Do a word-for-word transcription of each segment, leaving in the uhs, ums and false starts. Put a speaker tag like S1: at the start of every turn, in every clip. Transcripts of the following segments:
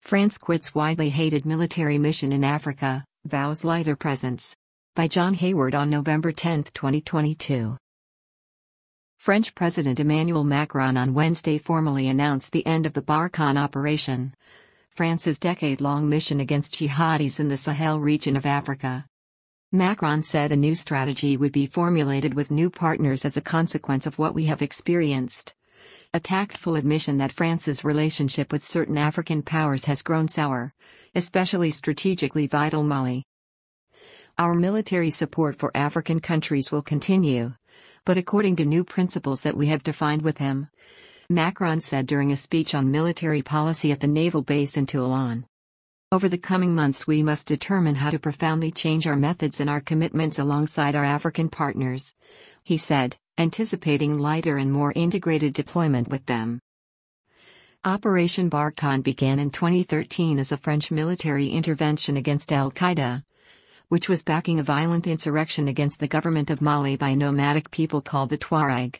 S1: France quits widely hated military mission in Africa, vows lighter presence. By John Hayward on November tenth, twenty twenty-two. French President Emmanuel Macron on Wednesday formally announced the end of the Barkhane operation, France's decade-long mission against jihadis in the Sahel region of Africa. Macron said a new strategy would be formulated with new partners as a consequence of what we have experienced. A tactful admission that France's relationship with certain African powers has grown sour, especially strategically vital Mali. Our military support for African countries will continue, but according to new principles that we have defined with him, Macron said during a speech on military policy at the naval base in Toulon. Over the coming months we must determine how to profoundly change our methods and our commitments alongside our African partners, he said, anticipating lighter and more integrated deployment with them. Operation Barkhane began in twenty thirteen as a French military intervention against al-Qaeda, which was backing a violent insurrection against the government of Mali by a nomadic people called the Tuareg.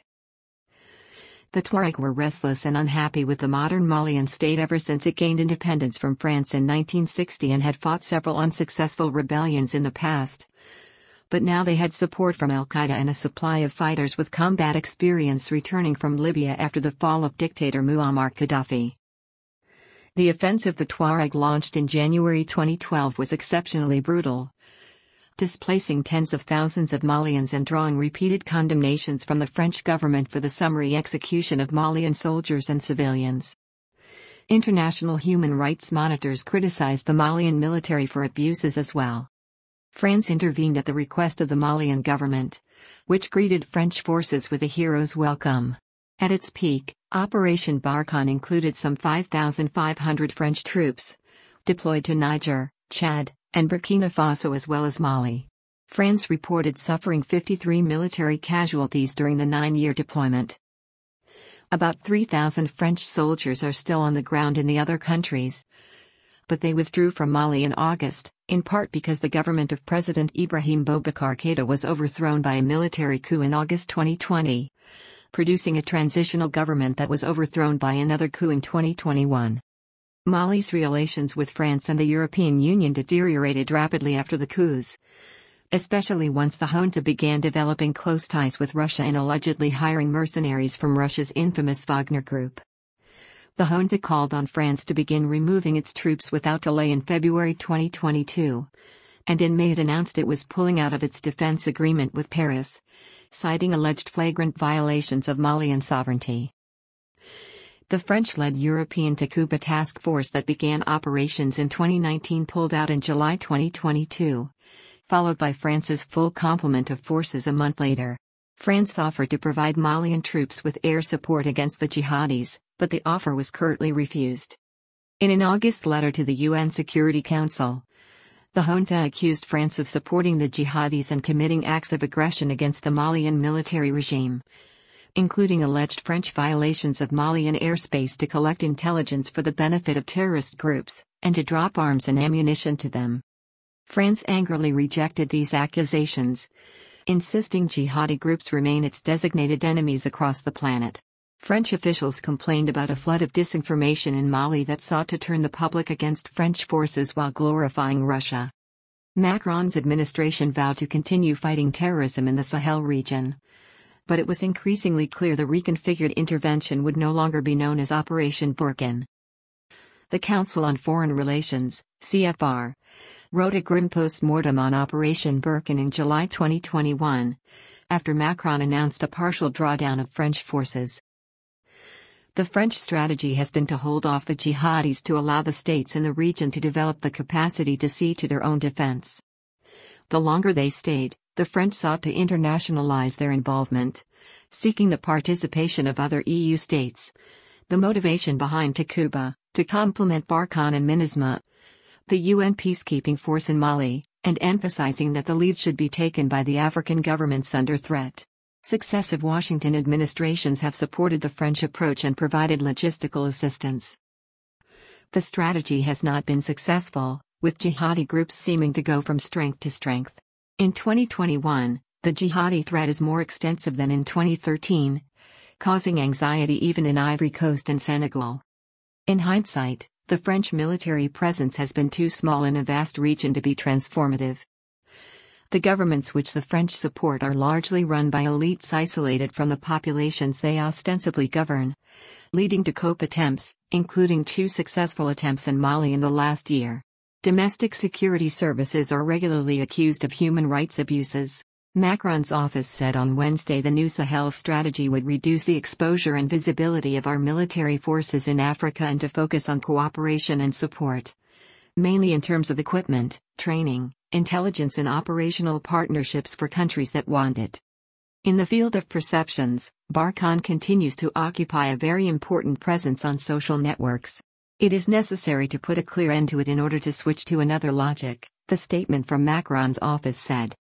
S1: The Tuareg were restless and unhappy with the modern Malian state ever since it gained independence from France in nineteen sixty and had fought several unsuccessful rebellions in the past. But now they had support from al-Qaeda and a supply of fighters with combat experience returning from Libya after the fall of dictator Muammar Gaddafi. The offensive the Tuareg launched in January twenty twelve was exceptionally brutal, displacing tens of thousands of Malians and drawing repeated condemnations from the French government for the summary execution of Malian soldiers and civilians. International human rights monitors criticized the Malian military for abuses as well. France intervened at the request of the Malian government, which greeted French forces with a hero's welcome. At its peak, Operation Barkhane included some five thousand five hundred French troops, deployed to Niger, Chad, and Burkina Faso as well as Mali. France reported suffering fifty-three military casualties during the nine-year deployment. About three thousand French soldiers are still on the ground in the other countries, but they withdrew from Mali in August, in part because the government of President Ibrahim Boubacar Keïta was overthrown by a military coup in August twenty twenty, producing a transitional government that was overthrown by another coup in twenty twenty-one. Mali's relations with France and the European Union deteriorated rapidly after the coups, especially once the junta began developing close ties with Russia and allegedly hiring mercenaries from Russia's infamous Wagner Group. The junta called on France to begin removing its troops without delay in February twenty twenty-two, and in May it announced it was pulling out of its defense agreement with Paris, citing alleged flagrant violations of Malian sovereignty. The French-led European Takuba task force that began operations in twenty nineteen pulled out in July twenty twenty-two, followed by France's full complement of forces a month later. France offered to provide Malian troops with air support against the jihadis, but the offer was curtly refused. In an August letter to the U N Security Council, the junta accused France of supporting the jihadis and committing acts of aggression against the Malian military regime, including alleged French violations of Malian airspace to collect intelligence for the benefit of terrorist groups, and to drop arms and ammunition to them. France angrily rejected these accusations, insisting jihadi groups remain its designated enemies across the planet. French officials complained about a flood of disinformation in Mali that sought to turn the public against French forces while glorifying Russia. Macron's administration vowed to continue fighting terrorism in the Sahel region, but it was increasingly clear the reconfigured intervention would no longer be known as Operation Barkhane. The Council on Foreign Relations, C F R, wrote a grim post-mortem on Operation Barkhane in July twenty twenty-one, after Macron announced a partial drawdown of French forces. The French strategy has been to hold off the jihadis to allow the states in the region to develop the capacity to see to their own defense. The longer they stayed, the French sought to internationalize their involvement, seeking the participation of other E U states. The motivation behind Takuba, to complement Barkhane and MINUSMA, the U N peacekeeping force in Mali, and emphasizing that the lead should be taken by the African governments under threat. Successive Washington administrations have supported the French approach and provided logistical assistance. The strategy has not been successful, with jihadi groups seeming to go from strength to strength. In twenty twenty-one, the jihadi threat is more extensive than in twenty thirteen, causing anxiety even in Ivory Coast and Senegal. In hindsight, The French military presence has been too small in a vast region to be transformative. The governments which the French support are largely run by elites isolated from the populations they ostensibly govern, leading to coup attempts, including two successful attempts in Mali in the last year. Domestic security services are regularly accused of human rights abuses. Macron's office said on Wednesday the new Sahel strategy would reduce the exposure and visibility of our military forces in Africa and to focus on cooperation and support, mainly in terms of equipment, training, intelligence and operational partnerships for countries that want it. In the field of perceptions, Barkhane continues to occupy a very important presence on social networks. It is necessary to put a clear end to it in order to switch to another logic, the statement from Macron's office said.